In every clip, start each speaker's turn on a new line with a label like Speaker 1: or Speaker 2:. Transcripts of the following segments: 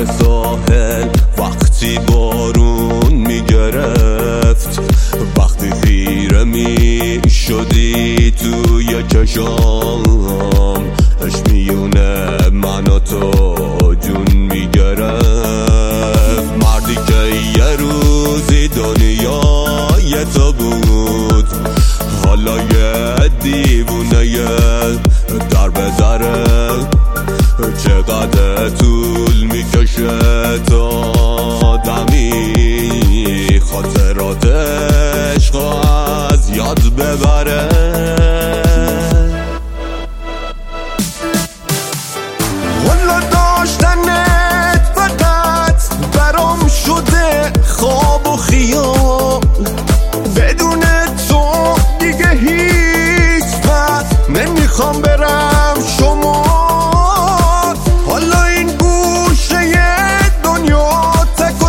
Speaker 1: لب ساحل وقتی بارون میگرفت، وقتی خیره میشدی توی چشام، عشق میونه من و تو جون میگرفت. مردی که یه روزی دنیای تو بود، حالا یه دیوونه در بذره. چقدر طول میکشه تا آدمی خاطرات عشق از یاد ببره. والا داشتنت فقط برام شده خواب و خیال، بدون تو دیگه هیچ وقت نمیخوام برم شما. حالا این گوشه دنیا تک و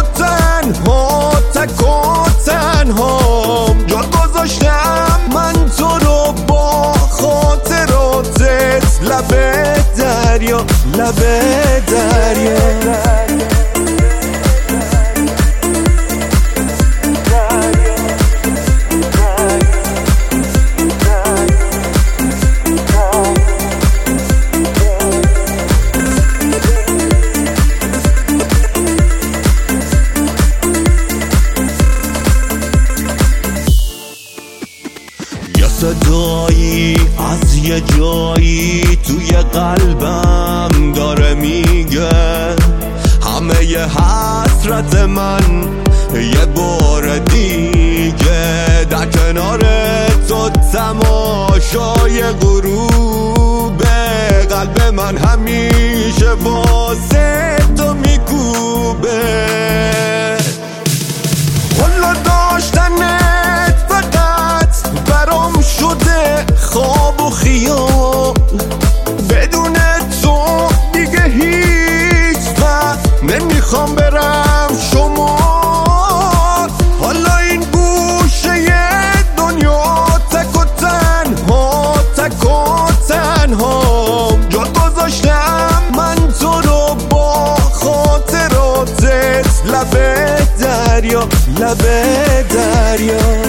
Speaker 1: تنها جا گذاشتم من تو رو با خاطراتت لب دریا. صدایی از یه جایی توی قلبم داره میگه، همه ی حسرت من یه بار دیگه در کنار تو تماشای غروب. قلب من همیشه واسه تو میکوبه. والا داشتنت فقط برام شده خواب و خیال، بدون تو دیگه هیچ وقت نمیخوام برم شما. حالا این گوشه دنیا تک و تنها جا گذاشتم من تو رو با خاطراتت لب دریا.